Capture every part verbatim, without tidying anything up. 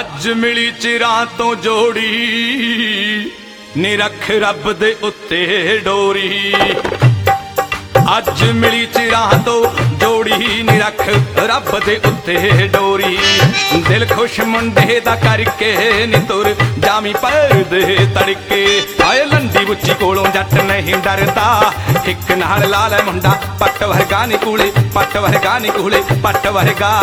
ਅੱਜ ਮਿਲੀ ਚਿਰਾਂ ਤੋਂ ਜੋੜੀ ਨੀ ਰੱਖ ਰੱਬ ਦੇ ਉੱਤੇ ਡੋਰੀ। ਅੱਜ ਮਿਲੀ ਚਿਰਾਂ ਤੋਂ ਜੋੜੀ ਨੀ ਰੱਖ ਰੱਬ ਦੇ ਉੱਤੇ ਡੋਰੀ। ਦਿਲ ਖੁਸ਼ ਮੁੰਡੇ ਦਾ ਕਰਕੇ ਨੀ ਤੁਰ ਜਾਮੀ ਪਰਦੇ ਤੜਕੇ। ਆਏ ਲੰਡੀ ਬੁੱਚੀ ਕੋਲੋਂ ਜੱਟ ਨਹੀਂ ਡਰਦਾ, ਇੱਕ ਨਾਲ ਲਾ ਲੈ ਮੁੰਡਾ ਪੱਟ ਵਰਗਾ ਨੀ ਕੂਲੇ, ਪੱਟ ਵਰਗਾ ਨੀ ਕੂਲੇ, ਪੱਟ ਵਰਗਾ।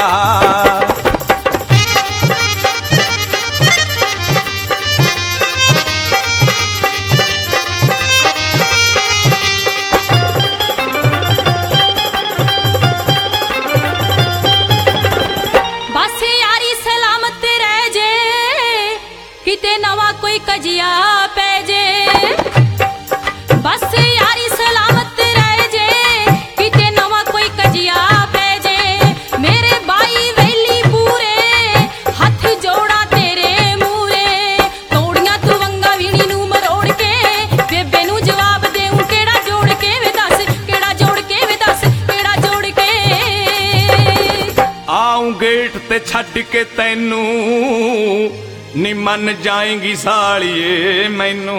किते नवा कोई कजिया पै जे, बस यारी सलामत रह जे। किते नवा कोई कजिया पै जे। मेरे बाई वेली पूरे हथ जोड़ा तेरे मूरे। तोड़ियां तू वंगा वीणी नू मरोड़ के, बेबे नू जवाब देऊं केड़ा जोड़ के वे दस, केड़ा जोड़ के वे दस, केड़ा जोड़ के। आऊं गेट ते छड्ड के तैनू नी मन जाएगी सालिए मैनू।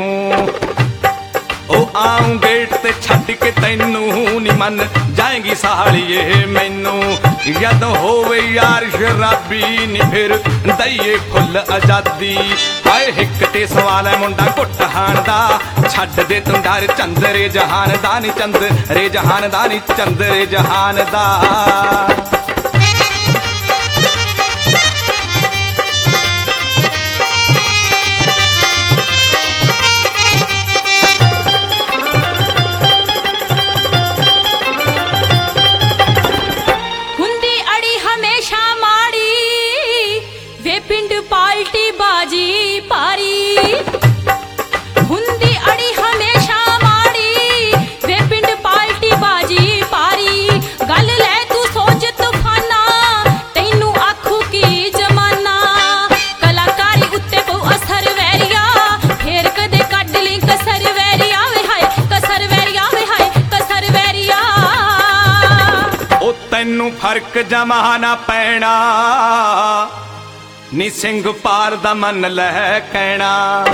ओ आऊं गेट ते छड्ड के तैनू नी मन जाएगी सालिए मैनू। जदों होवे यार शराबी नी फिर दईए फुल आजादी। हाय हिक ते सवाल है मुंडा घुट हाण दा, छड्ड दे तूं डर चंदरे जहान दा नी, चंदरे जहान दा नी, चंदरे जहान दा। पिंड पाल्टी बाजी पारी हुंदी अड़ी हमेशा माड़ी। वे पिंड पाल्टी बाजी पारी। गल ले तू सोच तूफाना, तैनू आखू की जमाना। कलाकारी उत्ते को असर वैरिया, फेर कदे कड ली कसर वैरिया वे हाय, कसर वैरिया वे हाय, कसर वैरिया। ओ तैनू फर्क जमाना पैना नी सिंह पार दा मन लह कहना।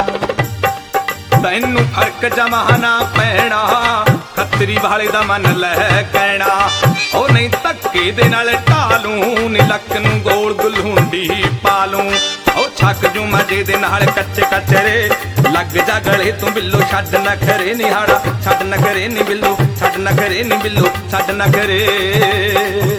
तैनू फर्क जमाना पैना, खतरी वाले दा मन लह कहना। ओ नहीं धक्के दे नाल ढालू नी लक नू गोल गुलहुंडी पालू। ओ छक जू मजे दे नाल कच्चे कचरे, लग जा गले तू बिल्लो छड्ड न करे निहाड़ा, छड्ड न करे नी बिल्लो, छड्ड न करे नी बिल्लो, छड्ड न करे।